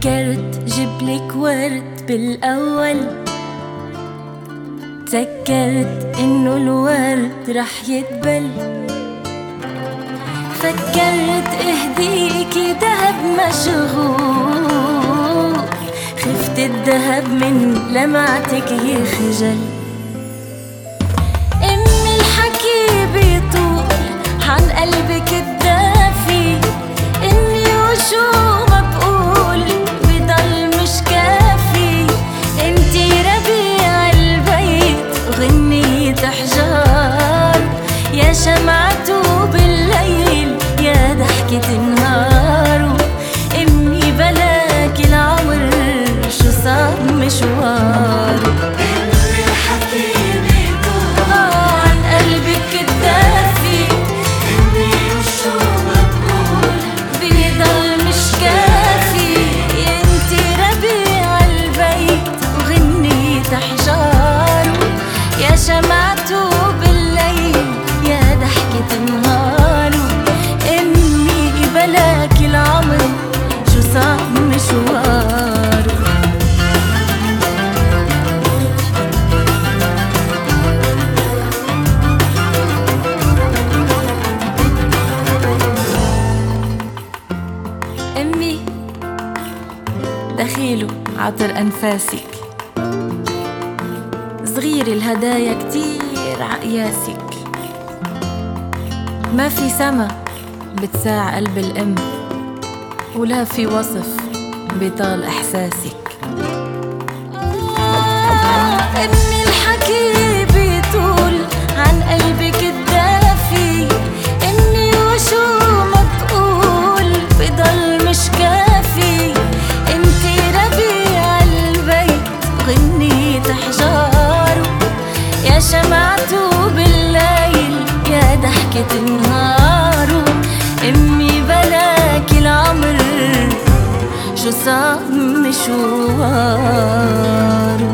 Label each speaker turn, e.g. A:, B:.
A: فكرت جبلك ورد بالأول، تذكرت إنه الورد رح يدبل. فكرت اهديكي دهب مشغول، خفت الدهب من لمعتك يخجل. أمي الحكي بيطول عن قلبك الدافي، إني وشو ما بقول بضل مش كافي. انتي ربيع البيت وغنية أحجار، يا شمعته بالليل يا ضحكة نهاره. أمي بلاك العمر شو صاب مشواره.
B: أمي الحكي بيطول
A: عن قلبك الدافي،
B: إني وشو ما بقول
A: بيضل مش كافي. انتي ربيع البيت وغنية أحجاره، يا شمعته بالليل يا ضحكة نهاره. أمي بلاك العمر شو صعب مشواره. أمي دخيله عطر أنفاسك، صغير الهدايا كتير عقياسك. ما في سما بتساع قلب الأم، ولا في وصف بيطال إحساسك. أمي الحكي بيطول عن قلبك الدافي، إني وشو ما بقول بضل مش كافي. انتي ربيع البيت وغنية أحجاره، يا شمعته بالليل يا ضحكة نهاره. أمي بلاك العمر شو صاب مشواره.